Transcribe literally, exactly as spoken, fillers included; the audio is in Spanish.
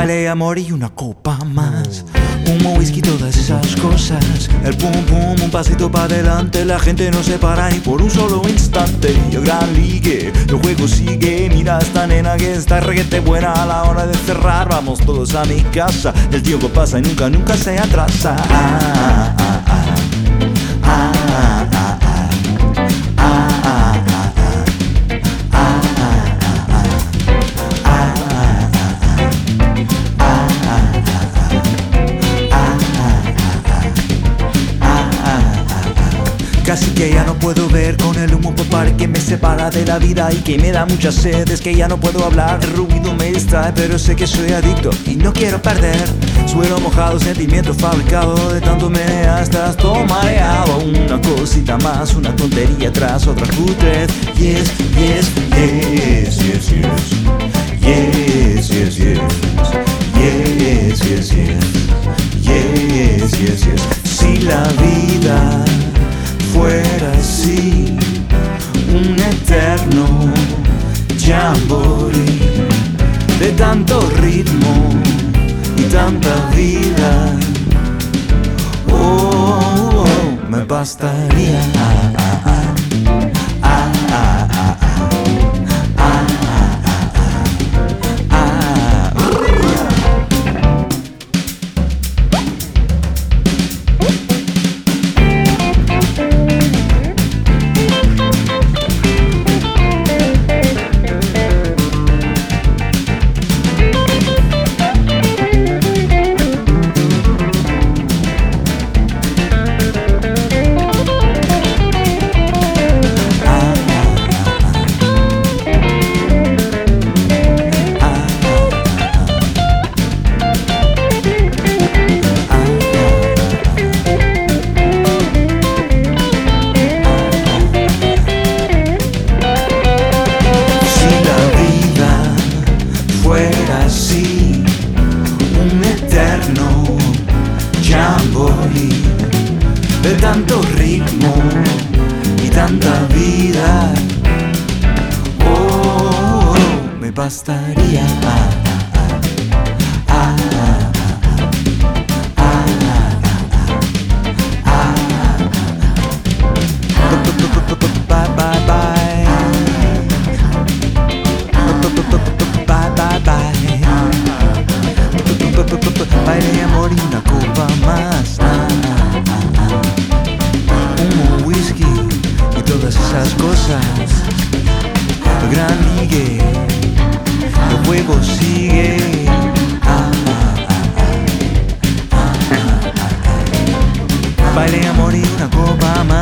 Baile, amor y una copa más. Humo, whisky, todas esas cosas. El pum pum, un pasito para adelante. La gente no se para ni por un solo instante. Y el gran ligue, el juego sigue. Mira esta nena que está reguete buena. A la hora de cerrar vamos todos a mi casa. El tiempo pasa y nunca, nunca se atrasa. Ah, ah, ah. Ah, ah, ah, ah. Casi que ya no puedo ver con el humo popar que me separa de la vida y que me da mucha sed. Es que ya no puedo hablar, el ruido me distrae, pero sé que soy adicto y no quiero perder. Suelo mojado, sentimiento fabricado, de tanto menear estás todo mareado. Una cosita más, una tontería tras otra cutrez. Yes, yes, yes, yes, yes. Yes, yes, yes. Yes, yes, yes. Yes, yes, yes. Si la vida fuera así, un eterno jamboree de tanto ritmo y tanta vida, oh, oh, oh, me bastaría. Ah, ah, ah. Ah, ah, ah, ah. Fuera así, un eterno jamboree de tanto ritmo y tanta vida, oh, oh, me bastaría. Ah, ah, ah, ah, ah, ah, ah, bye, bye, bye. Bye, bye. Baile, amor y una copa más. Ah, ah, ah. Humo, whisky y todas esas cosas. El gran ligue, el juego sigue. Ah, ah, ah, ah, ah, ah, ah. Baile, amor y una copa más.